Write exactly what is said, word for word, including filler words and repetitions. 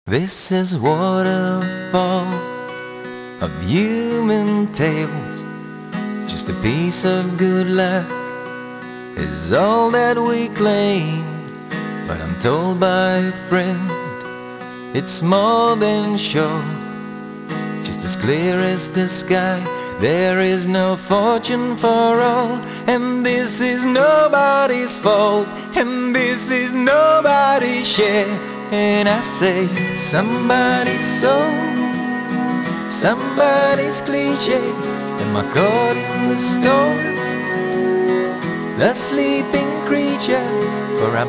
This is waterfall of human tales. Just a piece of good luck is all that we claim. But I'm told by a friend it's more than sure. Just as clear as the sky, there is no fortune for all. And this is nobody's fault, and this is nobody's share. And I say, somebody's soul, somebody's cliche. Am I caught in the storm, the sleeping creature? For I